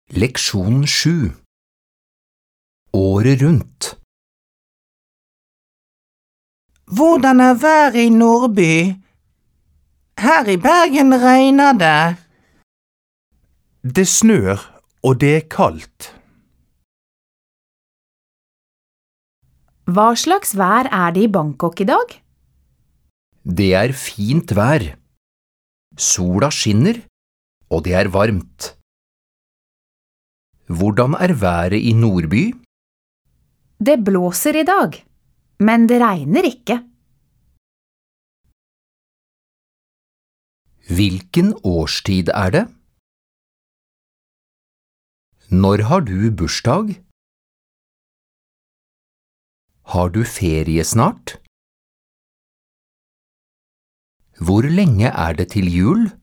Leksjon 7. Året rundt. Hvordan været i Nordby? Her i Bergen regner det. Det snør, og det er kaldt. Hva slags vær er det i Bangkok i dag? Det er fint vær. Sola skinner, og det er varmt. Hvordan er været i Nordby? Det blåser i dag, men det regner ikke. Hvilken årstid er det? Når har du bursdag? Har du ferie snart? Hvor lenge er det til jul?